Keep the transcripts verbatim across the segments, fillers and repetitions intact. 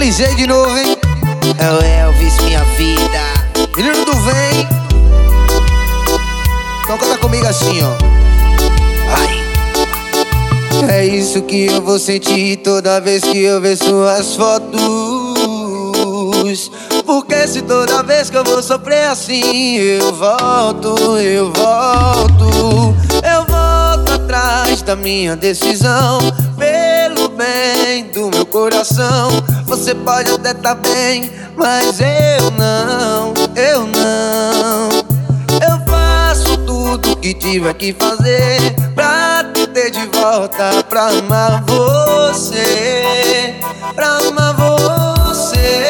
M Z de novo, hein? É o Elvis, minha vida. Menino do Vem. Então canta comigo assim, ó. Vai. É isso que eu vou sentir toda vez que eu ver suas fotos. Porque se toda vez que eu vou sofrer assim, eu volto, eu volto. Eu volto atrás da minha decisão, pelo bem do meu coração. Você pode até tá bem, mas eu não, eu não. Eu faço tudo que tiver que fazer pra te ter de volta, pra amar você, pra amar você.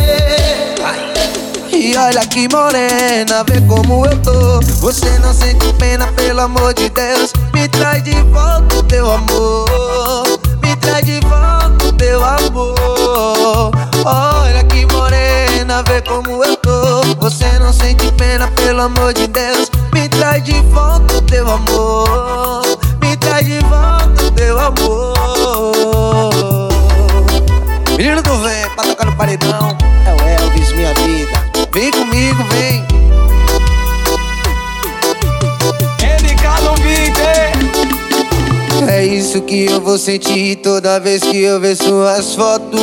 E olha que morena, vê como eu tô. Você não sente pena, pelo amor de Deus. Me traz de volta o teu amor, me traz de volta o teu amor. Olha que morena, vê como eu tô. Você não sente pena, pelo amor de Deus. Me traz de volta o teu amor, me traz de volta o teu amor. Menino do Vem, pra tocar no paredão. É o Elvis, minha vida. Vem comigo, vem. N K no beat. É isso que eu vou sentir toda vez que eu ver suas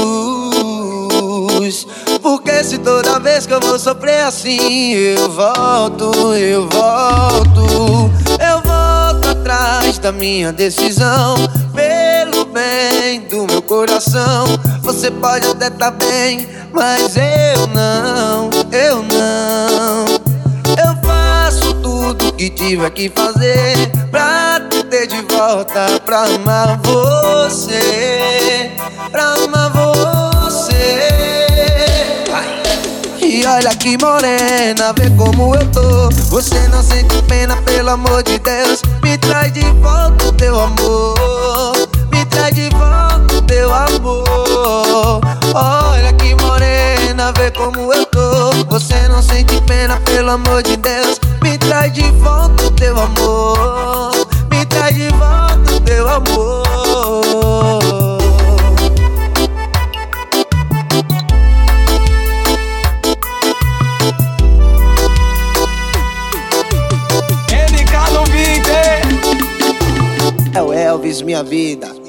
fotos. Porque se toda vez que eu vou sofrer assim, eu volto, eu volto. Eu volto atrás da minha decisão, pelo bem do meu coração. Você pode até tá bem, mas eu não, eu não. Eu faço tudo que tiver que fazer pra te ter de volta, pra amar você, pra amar você. E olha que morena, vê como eu tô. Você não sente pena, pelo amor de Deus. Me traz de volta o teu amor, me traz de volta o teu amor. Olha que morena, vê como eu tô. Você não sente pena, pelo amor de Deus. Me traz de volta o teu amor, me traz de volta o teu amor. N K no beat. É o Elvis, minha vida.